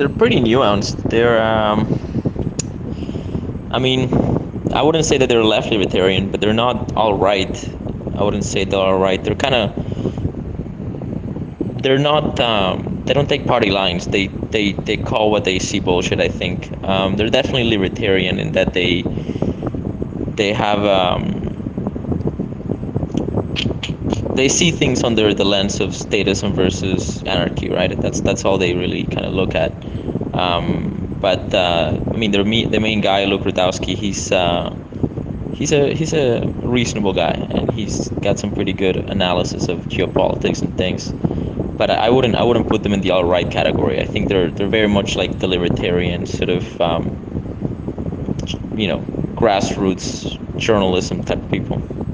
they're pretty nuanced. I mean, I wouldn't say that they're left libertarian, but they're not all right. I wouldn't say they're all right. They're not. They don't take party lines. They call what they see bullshit. I think they're definitely libertarian in that they have they see things under the lens of statism versus anarchy, right? That's all they really kind of look at. But I mean, the main guy, Luke Rudkowski, he's a reasonable guy, and he's got some pretty good analysis of geopolitics and things. But I wouldn't put them in the all right category. I think they're very much like the libertarian sort of you know grassroots journalism type of people.